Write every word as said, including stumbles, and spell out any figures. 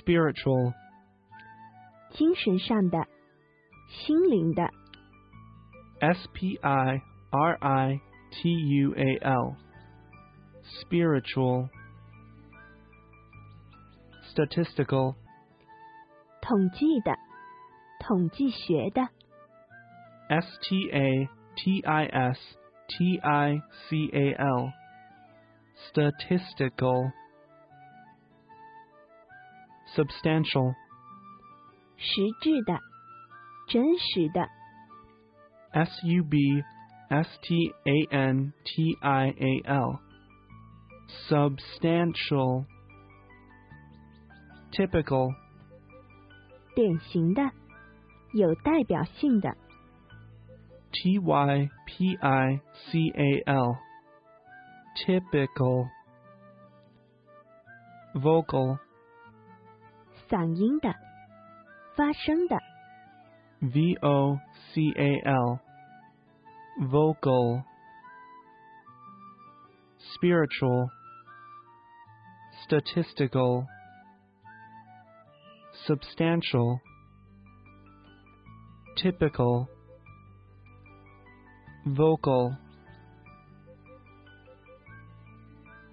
spiritual, 精神上的，心灵的。 S P I R I T U A L, spiritual, statistical, 统计的，统计学的。 S T A T I S T I C A L, statistical, substantial, 实质的，真实的。 S U B S T A N T I A L, substantial, typical, 典型的，有代表性的。 T Y P I C A L, typical, vocal, 嗓音的，发声的。 V O C A L, vocal, spiritual, statistical, substantial, typical, vocal.